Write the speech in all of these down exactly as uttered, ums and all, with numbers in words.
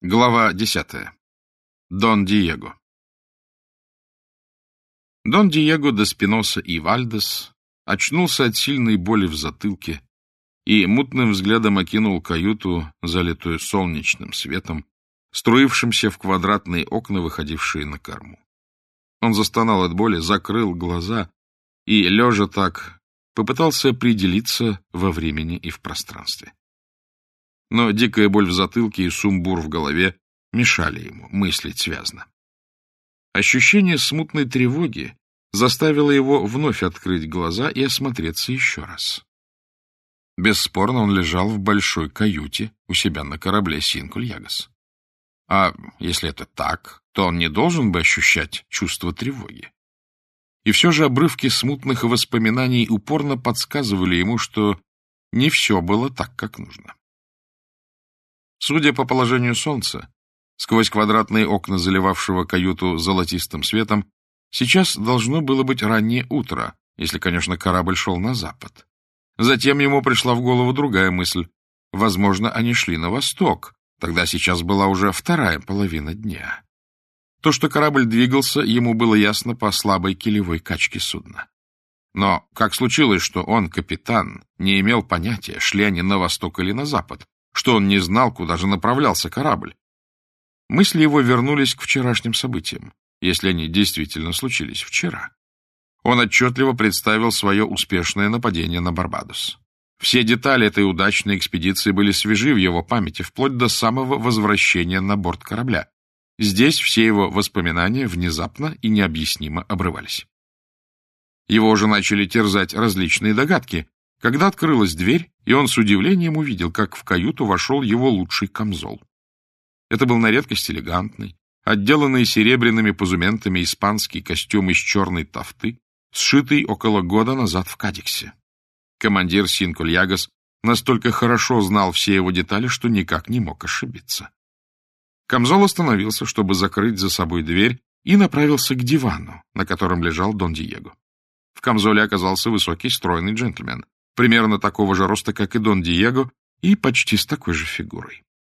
Глава десятая. Дон Диего. Дон Диего де Спиноса и Вальдес очнулся от сильной боли в затылке и мутным взглядом окинул каюту, залитую солнечным светом, струившимся в квадратные окна, выходившие на корму. Он застонал от боли, закрыл глаза и, лежа так, попытался определиться во времени и в пространстве. Но дикая боль в затылке и сумбур в голове мешали ему мыслить связно. Ощущение смутной тревоги заставило его вновь открыть глаза и осмотреться еще раз. Бесспорно, он лежал в большой каюте у себя на корабле «Синкуль-Ягас». А если это так, то он не должен бы ощущать чувство тревоги. И все же обрывки смутных воспоминаний упорно подсказывали ему, что не все было так, как нужно. Судя по положению солнца, сквозь квадратные окна, заливавшего каюту золотистым светом, сейчас должно было быть раннее утро, если, конечно, корабль шел на запад. Затем ему пришла в голову другая мысль. Возможно, они шли на восток, тогда сейчас была уже вторая половина дня. То, что корабль двигался, ему было ясно по слабой килевой качке судна. Но как случилось, что он, капитан, не имел понятия, шли они на восток или на запад, что он не знал, куда же направлялся корабль? Мысли его вернулись к вчерашним событиям, если они действительно случились вчера. Он отчетливо представил свое успешное нападение на Барбадос. Все детали этой удачной экспедиции были свежи в его памяти, вплоть до самого возвращения на борт корабля. Здесь все его воспоминания внезапно и необъяснимо обрывались. Его уже начали терзать различные догадки, когда открылась дверь, и он с удивлением увидел, как в каюту вошел его лучший камзол. Это был на редкость элегантный, отделанный серебряными позументами испанский костюм из черной тафты, сшитый около года назад в Кадиксе. Командир «Синкуль-Ягас» настолько хорошо знал все его детали, что никак не мог ошибиться. Камзол остановился, чтобы закрыть за собой дверь, и направился к дивану, на котором лежал Дон Диего. В камзоле оказался высокий, стройный джентльмен, примерно такого же роста, как и Дон Диего, и почти с такой же фигурой.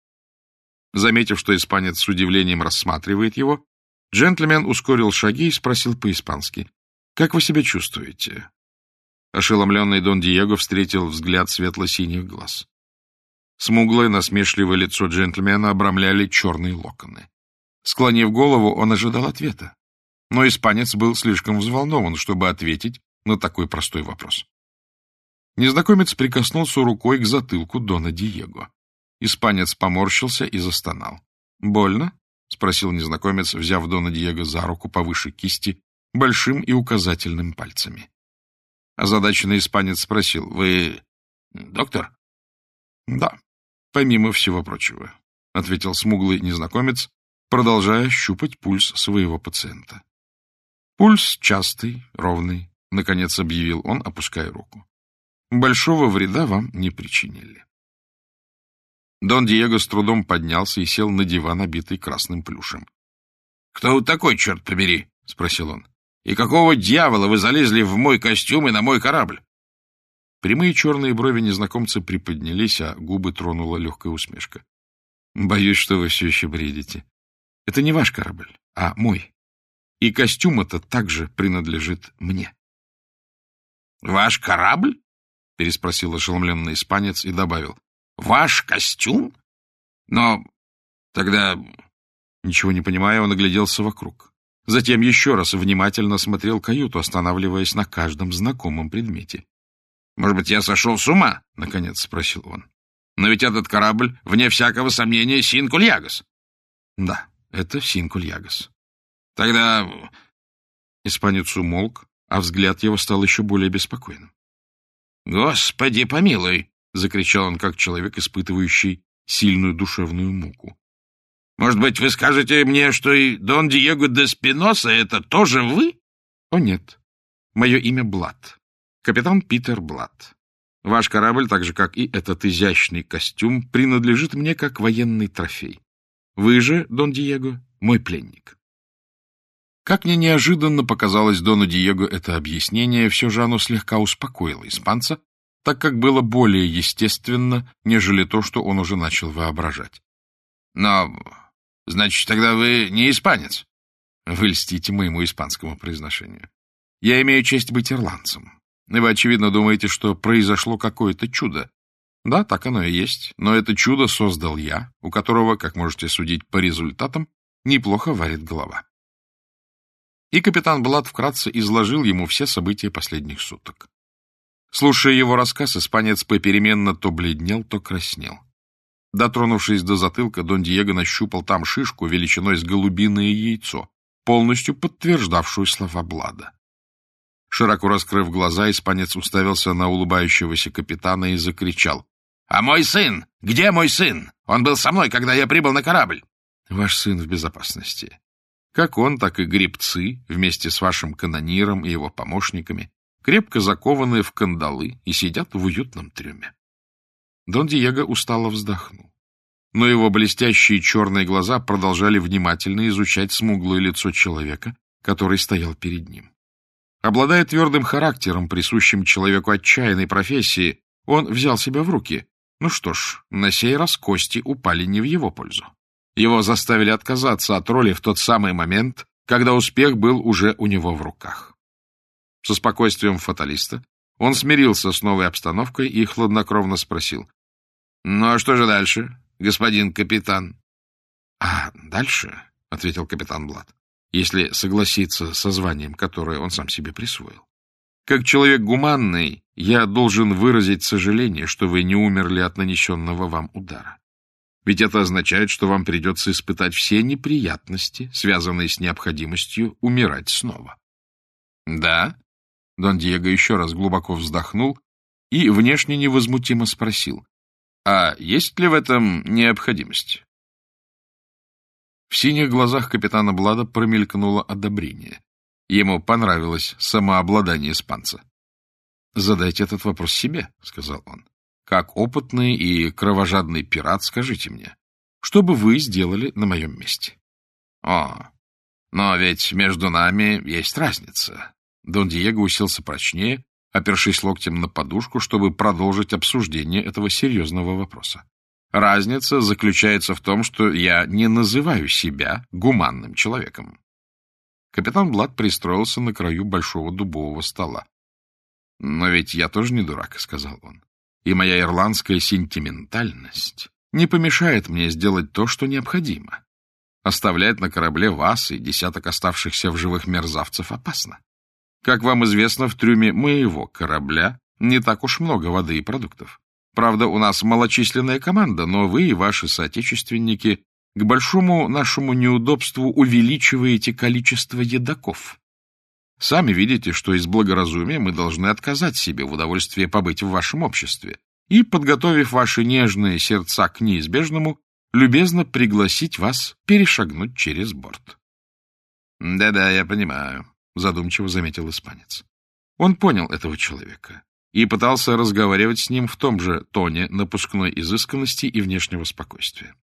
Заметив, что испанец с удивлением рассматривает его, джентльмен ускорил шаги и спросил по-испански: «Как вы себя чувствуете?» Ошеломленный Дон Диего встретил взгляд светло-синих глаз. Смуглое, насмешливое лицо джентльмена обрамляли черные локоны. Склонив голову, он ожидал ответа. Но испанец был слишком взволнован, чтобы ответить на такой простой вопрос. Незнакомец прикоснулся рукой к затылку Дона Диего. Испанец поморщился и застонал. «Больно?» — спросил незнакомец, взяв Дона Диего за руку повыше кисти, большим и указательным пальцами. Озадаченный испанец спросил: «Вы доктор?» «Да, помимо всего прочего», — ответил смуглый незнакомец, продолжая щупать пульс своего пациента. «Пульс частый, ровный», — наконец объявил он, опуская руку. «Большого вреда вам не причинили». Дон Диего с трудом поднялся и сел на диван, обитый красным плюшем. «Кто вы такой, черт побери?» — спросил он. «И какого дьявола вы залезли в мой костюм и на мой корабль?» Прямые черные брови незнакомца приподнялись, а губы тронула легкая усмешка. «Боюсь, что вы все еще бредите. Это не ваш корабль, а мой. И костюм этот также принадлежит мне». «Ваш корабль?» — переспросил ошеломленный испанец и добавил: «Ваш костюм? Но тогда...» Ничего не понимая, он огляделся вокруг. Затем еще раз внимательно осмотрел каюту, останавливаясь на каждом знакомом предмете. «Может быть, я сошел с ума?» — наконец спросил он. «Но ведь этот корабль, вне всякого сомнения, «Синкуль-Ягас». «Да, это «Синкуль-Ягас». Тогда...» Испанец умолк, а взгляд его стал еще более беспокойным. «Господи помилуй!» — закричал он, как человек, испытывающий сильную душевную муку. «Может быть, вы скажете мне, что и Дон Диего де Спиноса — это тоже вы?» «О, нет. Мое имя Блад. Капитан Питер Блад. Ваш корабль, так же, как и этот изящный костюм, принадлежит мне как военный трофей. Вы же, Дон Диего, мой пленник». Как ни неожиданно показалось Дону Диего это объяснение, все же оно слегка успокоило испанца, так как было более естественно, нежели то, что он уже начал воображать. Но, значит, тогда вы не испанец? Вы льстите моему испанскому произношению. Я имею честь быть ирландцем. И вы, очевидно, думаете, что произошло какое-то чудо. Да, так оно и есть. Но это чудо создал я, у которого, как можете судить по результатам, неплохо варит голова. И капитан Блад вкратце изложил ему все события последних суток. Слушая его рассказ, испанец попеременно то бледнел, то краснел. Дотронувшись до затылка, Дон Диего нащупал там шишку величиной с голубиное яйцо, полностью подтверждавшую слова Блада. Широко раскрыв глаза, испанец уставился на улыбающегося капитана и закричал: «А мой сын? Где мой сын? Он был со мной, когда я прибыл на корабль». «Ваш сын в безопасности. Как он, так и гребцы, вместе с вашим канониром и его помощниками, крепко закованные в кандалы и сидят в уютном трюме». Дон Диего устало вздохнул. Но его блестящие черные глаза продолжали внимательно изучать смуглое лицо человека, который стоял перед ним. Обладая твердым характером, присущим человеку отчаянной профессии, он взял себя в руки. Ну что ж, на сей раз кости упали не в его пользу. Его заставили отказаться от роли в тот самый момент, когда успех был уже у него в руках. Со спокойствием фаталиста он смирился с новой обстановкой и хладнокровно спросил: «Ну а что же дальше, господин капитан?» «А дальше, — ответил капитан Блад, — если согласиться со званием, которое он сам себе присвоил. Как человек гуманный, я должен выразить сожаление, что вы не умерли от нанесенного вам удара. Ведь это означает, что вам придется испытать все неприятности, связанные с необходимостью умирать снова». «Да?» — Дон Диего еще раз глубоко вздохнул и внешне невозмутимо спросил: «А есть ли в этом необходимость?» В синих глазах капитана Блада промелькнуло одобрение. Ему понравилось самообладание испанца. «Задайте этот вопрос себе», — сказал он. «Как опытный и кровожадный пират, скажите мне, что бы вы сделали на моем месте?» «О, но ведь между нами есть разница». Дон Диего уселся прочнее, опершись локтем на подушку, чтобы продолжить обсуждение этого серьезного вопроса. «Разница заключается в том, что я не называю себя гуманным человеком». Капитан Блад пристроился на краю большого дубового стола. «Но ведь я тоже не дурак», — сказал он. «И моя ирландская сентиментальность не помешает мне сделать то, что необходимо. Оставлять на корабле вас и десяток оставшихся в живых мерзавцев опасно. Как вам известно, в трюме моего корабля не так уж много воды и продуктов. Правда, у нас малочисленная команда, но вы и ваши соотечественники к большому нашему неудобству увеличиваете количество едоков. Сами видите, что из благоразумия мы должны отказать себе в удовольствии побыть в вашем обществе и, подготовив ваши нежные сердца к неизбежному, любезно пригласить вас перешагнуть через борт». «Да-да, я понимаю», — задумчиво заметил испанец. Он понял этого человека и пытался разговаривать с ним в том же тоне напускной изысканности и внешнего спокойствия.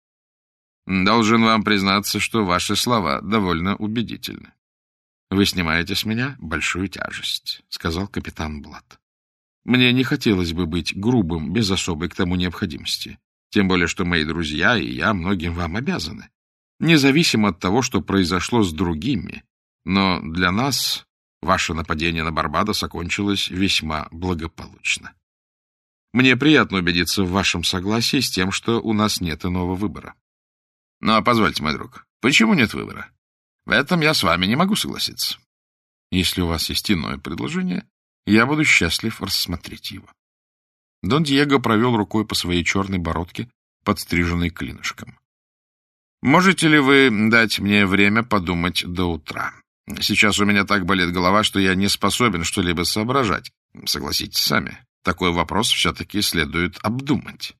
«Должен вам признаться, что ваши слова довольно убедительны». «Вы снимаете с меня большую тяжесть», — сказал капитан Блад. «Мне не хотелось бы быть грубым без особой к тому необходимости, тем более что мои друзья и я многим вам обязаны, независимо от того, что произошло с другими, но для нас ваше нападение на Барбадос окончилось весьма благополучно. Мне приятно убедиться в вашем согласии с тем, что у нас нет иного выбора». «Но позвольте, мой друг, почему нет выбора? В этом я с вами не могу согласиться». «Если у вас есть иное предложение, я буду счастлив рассмотреть его». Дон Диего провел рукой по своей черной бородке, подстриженной клинышком. «Можете ли вы дать мне время подумать до утра? Сейчас у меня так болит голова, что я не способен что-либо соображать. Согласитесь сами, такой вопрос все-таки следует обдумать».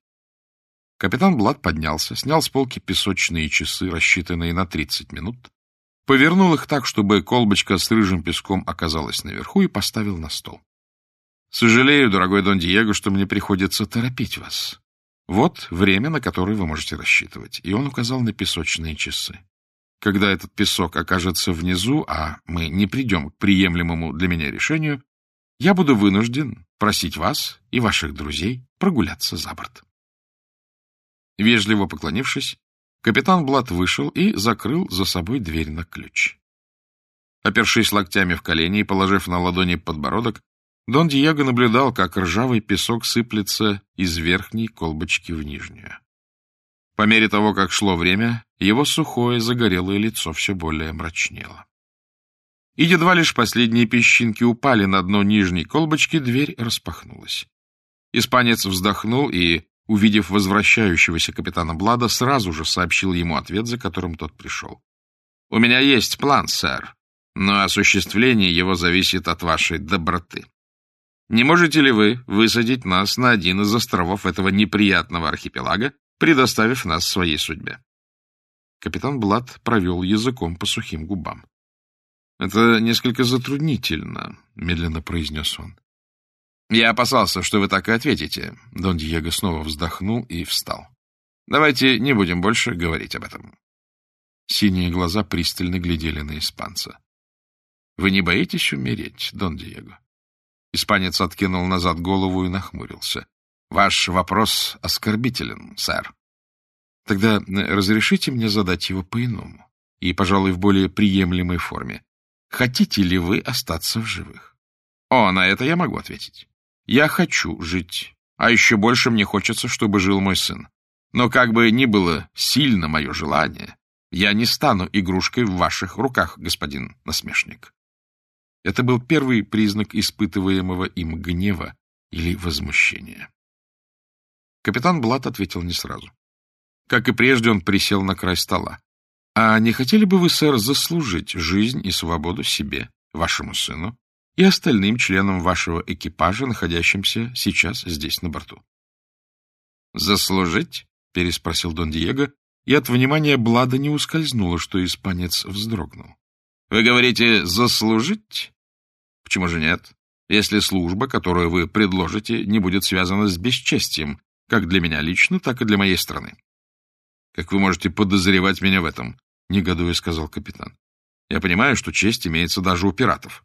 Капитан Блад поднялся, снял с полки песочные часы, рассчитанные на тридцать минут, повернул их так, чтобы колбочка с рыжим песком оказалась наверху, и поставил на стол. «Сожалею, дорогой Дон Диего, что мне приходится торопить вас. Вот время, на которое вы можете рассчитывать». И он указал на песочные часы. «Когда этот песок окажется внизу, а мы не придем к приемлемому для меня решению, я буду вынужден просить вас и ваших друзей прогуляться за борт». Вежливо поклонившись, Капитан Блад вышел и закрыл за собой дверь на ключ. Опершись локтями в колени и положив на ладони подбородок, Дон Диего наблюдал, как ржавый песок сыплется из верхней колбочки в нижнюю. По мере того, как шло время, его сухое загорелое лицо все более мрачнело. И едва лишь последние песчинки упали на дно нижней колбочки, дверь распахнулась. Испанец вздохнул и, увидев возвращающегося капитана Блада, сразу же сообщил ему ответ, за которым тот пришел. — У меня есть план, сэр, но осуществление его зависит от вашей доброты. Не можете ли вы высадить нас на один из островов этого неприятного архипелага, предоставив нас своей судьбе? Капитан Блад провел языком по сухим губам. — Это несколько затруднительно, — медленно произнес он. — Я опасался, что вы так и ответите. Дон Диего снова вздохнул и встал. — Давайте не будем больше говорить об этом. Синие глаза пристально глядели на испанца. — Вы не боитесь умереть, Дон Диего? Испанец откинул назад голову и нахмурился. — Ваш вопрос оскорбителен, сэр. — Тогда разрешите мне задать его по-иному и, пожалуй, в более приемлемой форме. Хотите ли вы остаться в живых? — О, на это я могу ответить. Я хочу жить, а еще больше мне хочется, чтобы жил мой сын. Но как бы ни было сильно мое желание, я не стану игрушкой в ваших руках, господин насмешник. Это был первый признак испытываемого им гнева или возмущения. Капитан Блад ответил не сразу. Как и прежде, он присел на край стола. — А не хотели бы вы, сэр, заслужить жизнь и свободу себе, вашему сыну и остальным членам вашего экипажа, находящимся сейчас здесь на борту? — Заслужить? — переспросил Дон Диего, и от внимания Блада не ускользнуло, что испанец вздрогнул. — Вы говорите «заслужить»? Почему же нет, если служба, которую вы предложите, не будет связана с бесчестием, как для меня лично, так и для моей страны? — Как вы можете подозревать меня в этом? — негодуя сказал капитан. — Я понимаю, что честь имеется даже у пиратов.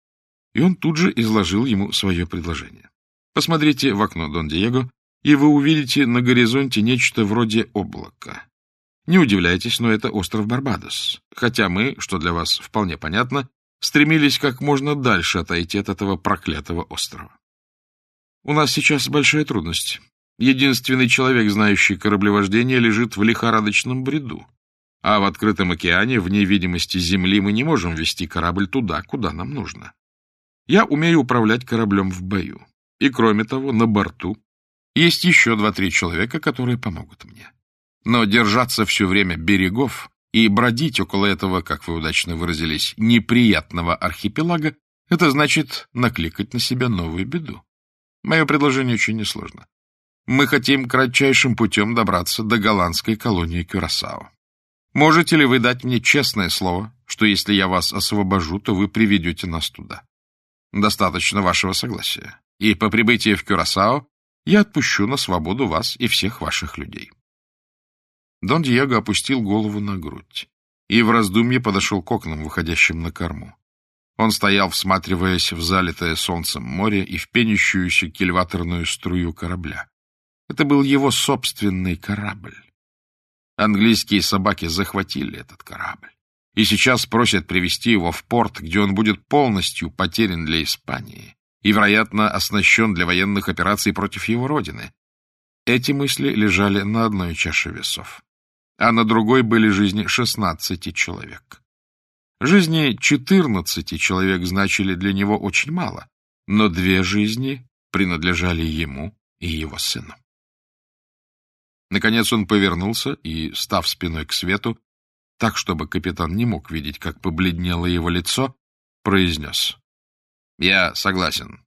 И он тут же изложил ему свое предложение. Посмотрите в окно, Дон Диего, и вы увидите на горизонте нечто вроде облака. Не удивляйтесь, но это остров Барбадос, хотя мы, что для вас вполне понятно, стремились как можно дальше отойти от этого проклятого острова. У нас сейчас большая трудность. Единственный человек, знающий кораблевождение, лежит в лихорадочном бреду, а в открытом океане, вне видимости земли, мы не можем вести корабль туда, куда нам нужно. Я умею управлять кораблем в бою, и, кроме того, на борту есть еще два-три человека, которые помогут мне. Но держаться все время берегов и бродить около этого, как вы удачно выразились, неприятного архипелага, это значит накликать на себя новую беду. Мое предложение очень несложно. Мы хотим кратчайшим путем добраться до голландской колонии Кюрасао. Можете ли вы дать мне честное слово, что если я вас освобожу, то вы приведете нас туда? Достаточно вашего согласия. И по прибытии в Кюрасао я отпущу на свободу вас и всех ваших людей. Дон Диего опустил голову на грудь и в раздумье подошел к окнам, выходящим на корму. Он стоял, всматриваясь в залитое солнцем море и в пенящуюся кильваторную струю корабля. Это был его собственный корабль. Английские собаки захватили этот корабль и сейчас просят привести его в порт, где он будет полностью потерян для Испании и, вероятно, оснащен для военных операций против его родины. Эти мысли лежали на одной чаше весов, а на другой были жизни шестнадцати человек. Жизни четырнадцати человек значили для него очень мало, но две жизни принадлежали ему и его сыну. Наконец он повернулся и, став спиной к свету, так, чтобы капитан не мог видеть, как побледнело его лицо, произнес: — Я согласен.